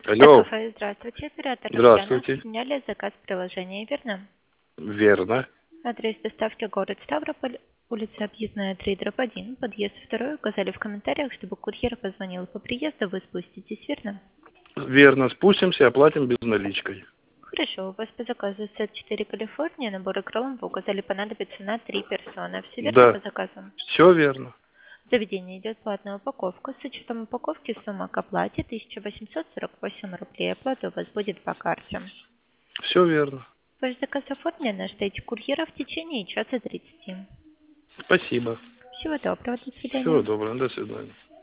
Алло, Здравствуйте, оператор Татьяна. здравствуйте. Сняли заказ в приложении, верно? Верно. Адрес доставки город Ставрополь, улица Объездная 3/1, подъезд 2. Указали в комментариях, чтобы курьер позвонил по приезду, вы спуститесь, верно? Верно. Спустимся, оплатим безналичкой. Хорошо, у вас по заказу сет 4 Калифорния, набор кролом вы указали понадобится на 3 персоны. Все верно по Да, заказу? все верно. В заведении идет платная упаковка. С учетом упаковки сумма к оплате 1848 рублей. Оплата у вас будет по карте. Все верно. Ваш заказ оформлен, ждите курьера в течение часа 30. Спасибо. Всего доброго, до Всего свидания. доброго. До свидания.